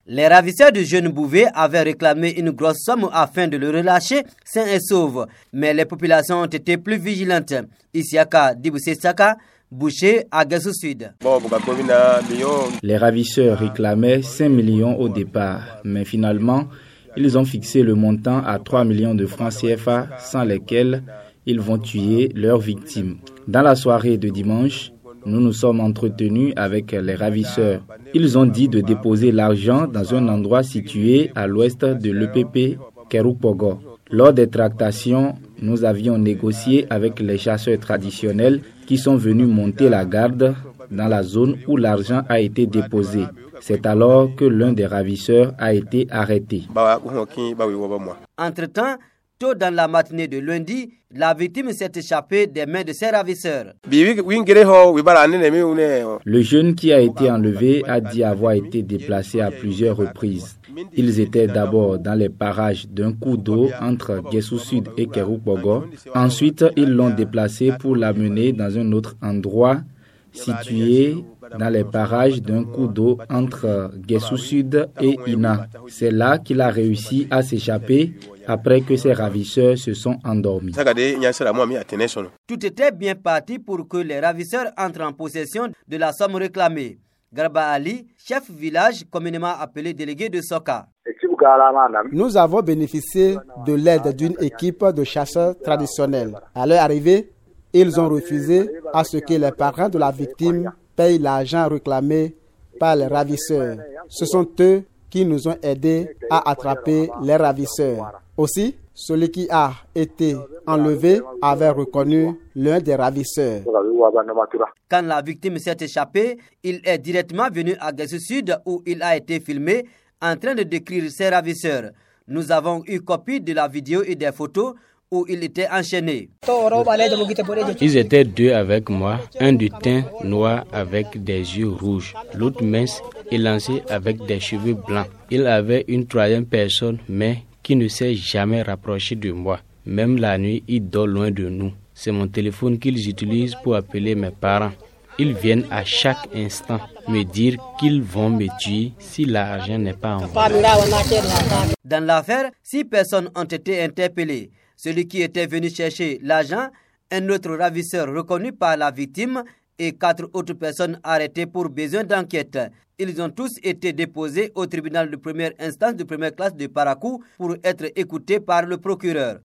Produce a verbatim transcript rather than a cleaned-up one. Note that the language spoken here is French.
Les ravisseurs du jeune Bouvet avaient réclamé une grosse somme afin de le relâcher sain et sauve. Mais les populations ont été plus vigilantes. Isiaka Diboussé-Saka, boucher à Guessou Sud. Les ravisseurs réclamaient cinq millions au départ, mais finalement, ils ont fixé le montant à trois millions de francs C F A, sans lesquels ils vont tuer leurs victimes. Dans la soirée de dimanche, nous nous sommes entretenus avec les ravisseurs. Ils ont dit de déposer l'argent dans un endroit situé à l'ouest de l'E P P Kerouk-Pogo. Lors des tractations, nous avions négocié avec les chasseurs traditionnels qui sont venus monter la garde dans la zone où l'argent a été déposé. C'est alors que l'un des ravisseurs a été arrêté. Entre-temps, tôt dans la matinée de lundi, la victime s'est échappée des mains de ses ravisseurs. Le jeune qui a été enlevé a dit avoir été déplacé à plusieurs reprises. Ils étaient d'abord dans les parages d'un cours d'eau entre Guessou Sud et Kerouk-Pogo. Ensuite, ils l'ont déplacé pour l'amener dans un autre endroit situé dans les parages d'un cours d'eau entre Guessou Sud et Ina. C'est là qu'il a réussi à s'échapper après que ses ravisseurs se sont endormis. Tout était bien parti pour que les ravisseurs entrent en possession de la somme réclamée. Garba Ali, chef village communément appelé délégué de Soka. Nous avons bénéficié de l'aide d'une équipe de chasseurs traditionnels. À leur arrivée, ils ont refusé à ce que les parents de la victime payent l'argent réclamé par les ravisseurs. Ce sont eux qui nous ont aidés à attraper les ravisseurs. Aussi, celui qui a été enlevé avait reconnu l'un des ravisseurs. Quand la victime s'est échappée, il est directement venu à Guessou Sud où il a été filmé en train de décrire ses ravisseurs. Nous avons eu copie de la vidéo et des photos où il était enchaîné. Ils étaient deux avec moi, un du teint noir avec des yeux rouges, l'autre mince et lancé avec des cheveux blancs. Il avait une troisième personne, mais qui ne s'est jamais rapproché de moi. Même la nuit, il dort loin de nous. C'est mon téléphone qu'ils utilisent pour appeler mes parents. Ils viennent à chaque instant me dire qu'ils vont me tuer si l'argent n'est pas envoyé. Dans l'affaire, six personnes ont été interpellées. Celui qui était venu chercher l'argent, un autre ravisseur reconnu par la victime et quatre autres personnes arrêtées pour besoin d'enquête. Ils ont tous été déposés au tribunal de première instance de première classe de Parakou pour être écoutés par le procureur.